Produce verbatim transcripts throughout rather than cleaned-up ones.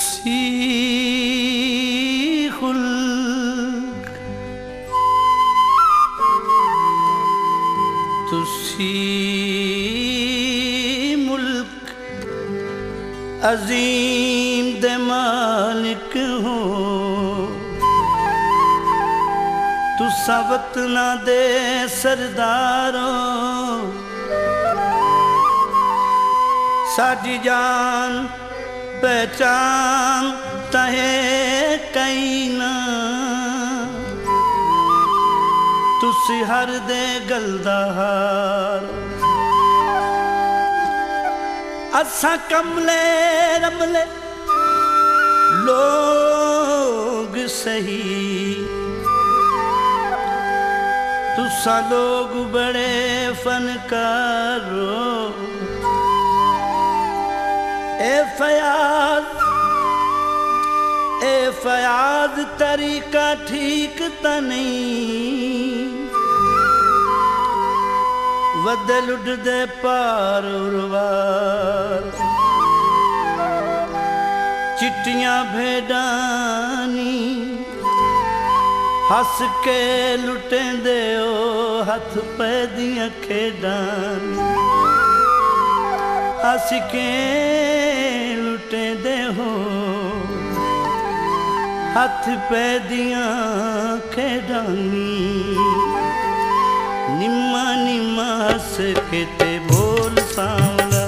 तुसी खुल्क तुसी मुल्क अजीम दे मालिक हो। तुसा वतना दे सरदारो साडी जान पहचान तहे कई ना। तुसी हर दे गलदा हार असा कमले रमले लोग सही। तुसा लोग बड़े फनकारो ए फयाज ए फयाज तरीका ठीक त नहीं। वदल उड़दे पार उर्वार चिट्टियां भेडानी हस के लुटेंदे ओ हथ पै दियां खेडानी। हस के लुटेंदे हो हथ पै दियां खेडानी। निम्मा निम्मा हस के ते बोल सांवला।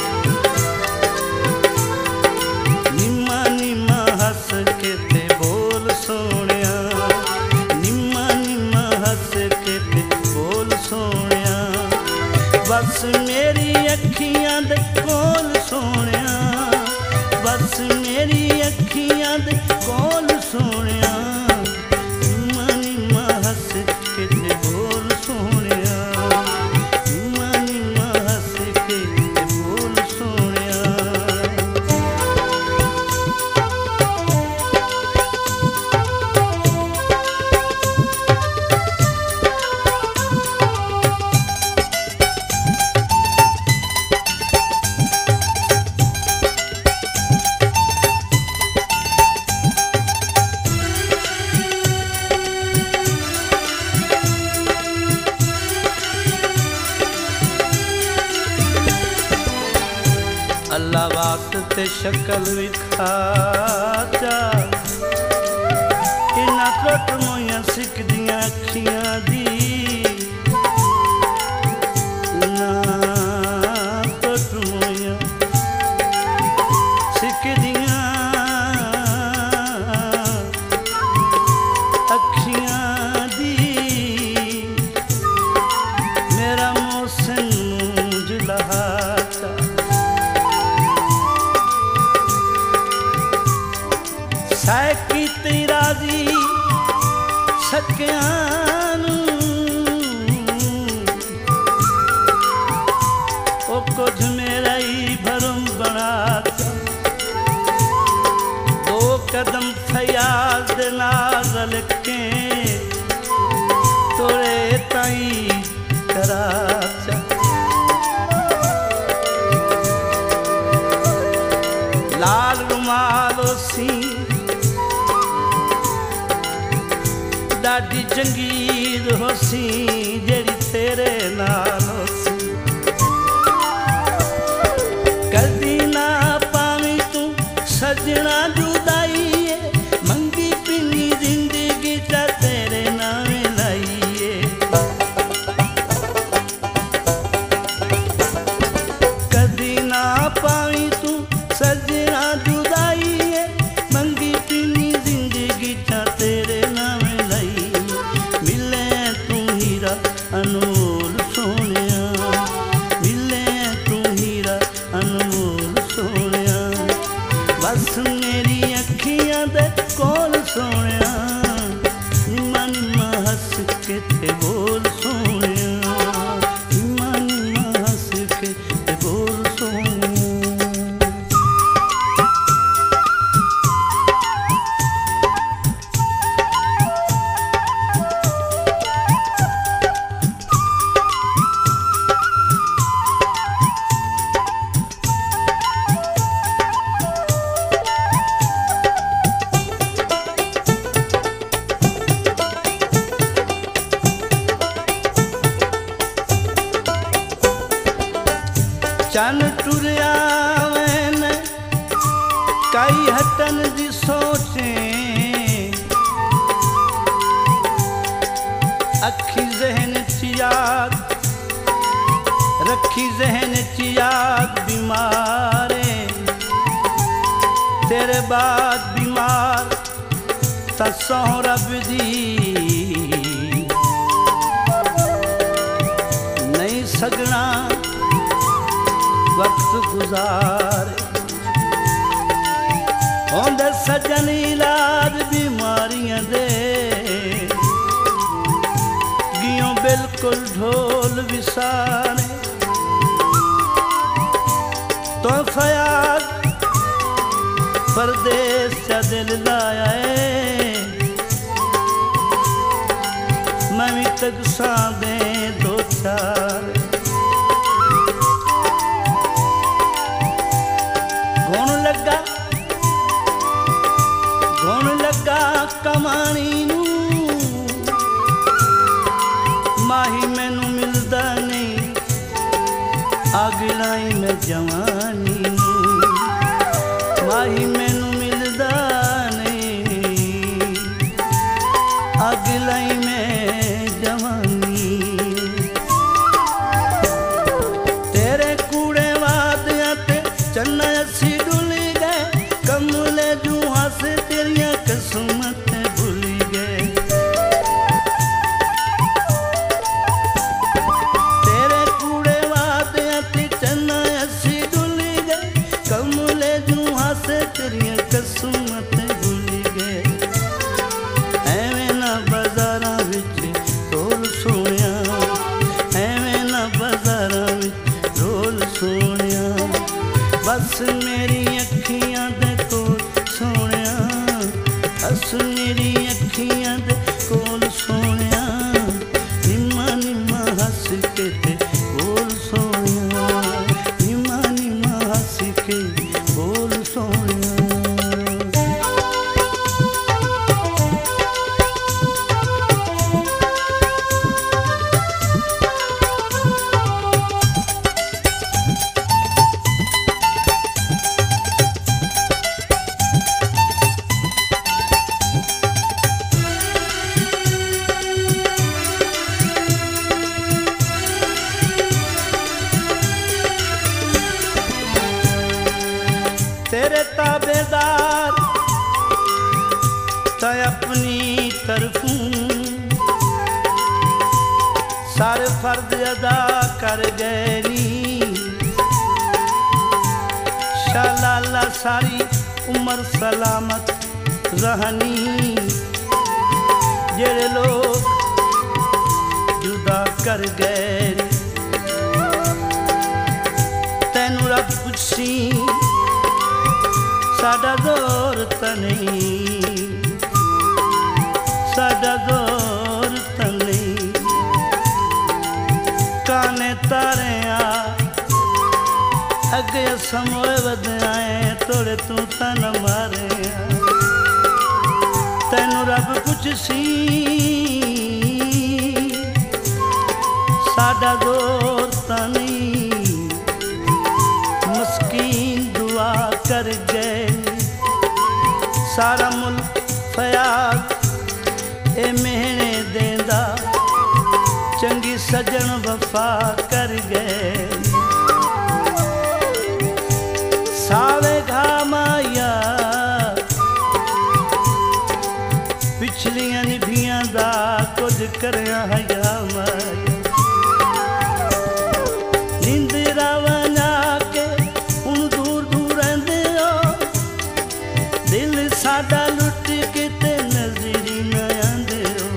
निम्मा निम्मा हस के ते बोल सोनिया। निम्मा निम्मा हस के ते बोल सोनिया। बस मेरी अखियां दे कोल सोनिया। बस मेरी अखियां दे कोल सोनिया। निम्मा निम्मा हस के ते बोल सोनिया। निम्मा निम्मा हस के ते बोल सोनिया। अल्लाह वास्ते शक्ल विखा जा। इन्ना टुट मोइयां सिकदियां अखियां दी। इन्ना टुट मोइयां सिकदियां अखियां दी। मेरा मोहसिन मूंज लहाता सैकी तेराजी सकियां ओ कुछ मेरा ही भरम बनाता। दो कदम फयाज दे नाज़ के तोरे ताई कराचा। लाल रुमालो सी डाडी जंगीर होसी जेड़ी तेरे नाल होसी। कदी ना पावी तू सजना जुदाई। मंगी पिनी जिंदगी चा तेरे नाम लाइए। कदी ना पावी तू सजना जुदाई। मंगी पिनी जिंदगी चा तेरे नाम अनमोल सोनिया। चन टुरिया वैन काई हटन दी सोचे अखी जहन च याद रखी जहन च याद बीमारे तेरे बाद बीमार तसों रब दी नहीं सगना वक्त गुजार होंदे सजन इलाज बीमारियां दे गियों बिल्कुल ढोल विसारे तो फयाद परदेस चा दिल लाया है मैं भी तक सादे दो चार गुण लगा गुण लगा कमानी नू माही मैनू मिलदा नहीं अगलाई मैं जवानी नू माही मैनू मिलदा नहीं अगलाई मैं जवानी तेरे कूड़े वादियां ते चन्ना असी डुल गए कमले जूहां से तेरियां किस्मत भूल गए तेरे कूड़े वादियां ते चन्ना असी डुल गए कमले जूहां से तेरियां किस्मत भूल गए एवें ना बाजारां विच ढोल सोनिया एवें ना बाजारां विच ढोल सोनिया बस मेरी अखियां दे कोल सोनिया बस मेरी अखियां दे कोल सोनिया निम्मा निम्मा हस के ते बोल सोनिया निम्मा निम्मा हस के बोल सोनिया तेरे ताबेदार तो अपनी तरफों सारे फर्ज अदा कर गए नी शाला सारी उम्र सलामत रहनी जेड़े लोग जुदा कर गए तैनू रब पुछी साडा जोर त नहीं साडा जोर त नहीं काने तारे आ अगे समोए वध आए तोड़े तू तन मारे तैनू रब पुछसी साडा जोर त नहीं मस्कीन दुआ कर गए सारा मुल्क फयाद ए मेहने देंदा चंगी सजन वफा कर गए सावे घामाया पिछलियां निभियां दा कुछ करया हया माया निंदरा वना के हुण दूर दूर रहंदे हो दिल साडा लुट के ते नजरी न आंदे हो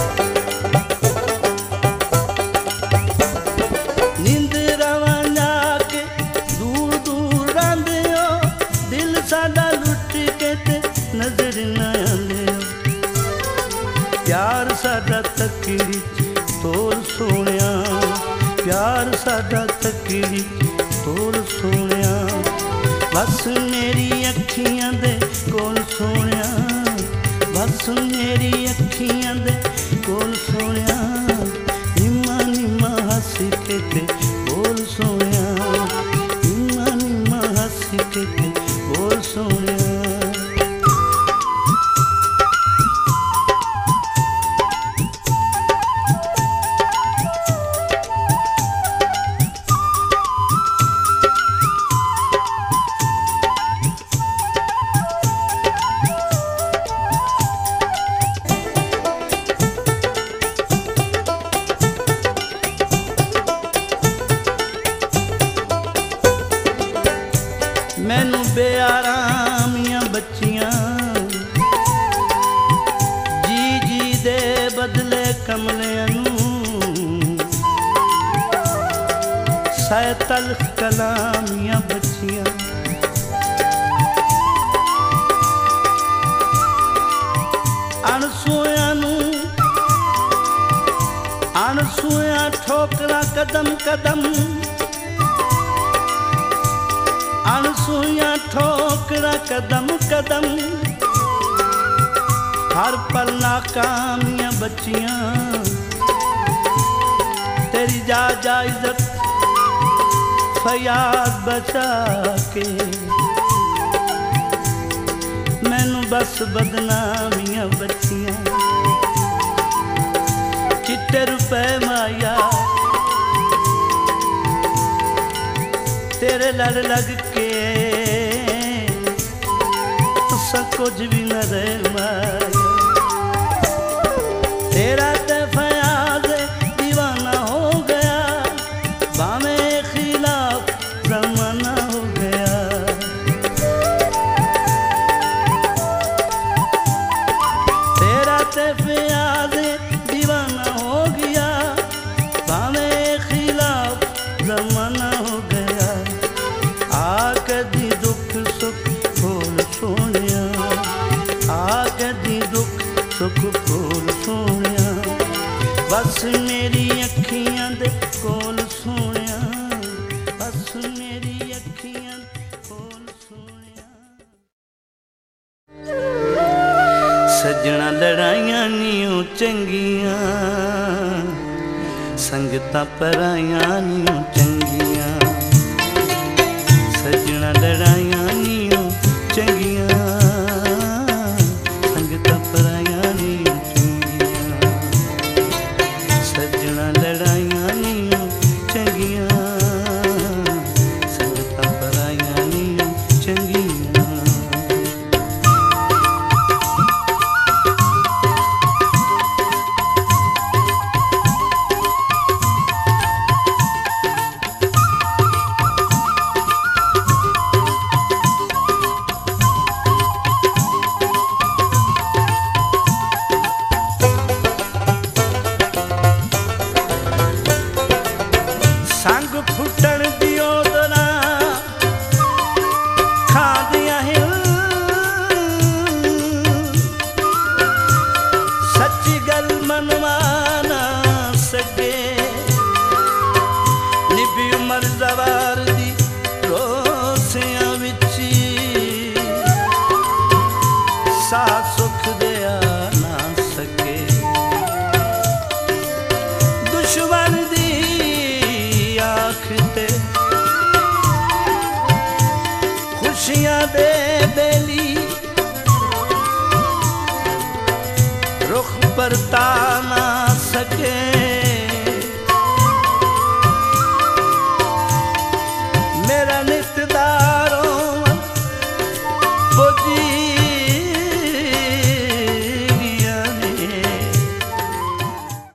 निंदरा वना के दूर दूर रहंदे हो दिल साडा लुट के ते नजर न आंदे हो प्यार साडा तकड़ी तोल सोनिया प्यार साडा तकड़ी तोल सोनिया बस मेरी अखियां दे कोल सोनिया बस मेरी अखियां दे कोल सोनिया निम्मा निम्मा हस के ते बोल सोनिया बदले कमलियां नूं सै तलख कलामियां बचियां अणसूयां नूं अणसूयां ठोकरा कदम कदम अणसूयां ठोकरा कदम कदम हर पल नाकामियां बचियां तेरी जा जा इज्जत फयाद बचा के मैनू बस बदनामियां बचियां चिट्टे रुपए माया तेरे लड़ लग के तुसा कुछ भी न रहे माया तेरा ते फयाद दीवाना हो गया बामे खिलाफ जमाना हो गया तेरा ते फयाद दीवाना हो गया बामे खिलाफ जमाना हो गया आके दी दुख सुख खोल सोनिया आके दी दुख सुख खोल सोनिया बस मेरी अखियां दे कोल सोनिया बस मेरी अखियां कोल सोनिया सजना लड़ाइयां नीओ चंगियां संगतां पराइयां नीओ चंगियां सजना लड़ाइयां नीओ चंगियां संगतां पराइयां नीओ चंगियां सजना लड़ाइयां नीओ चंगियां संगतां पराइयां नीओ चंगियां संग फुटण दियो दना खादियां हिल सच्ची गल मनवाना सके निभी उमर जवार दी रोसियां विची सा सुख दिया ना सके दुश्मन दी खुशियां दे बेली रुख परता ना सके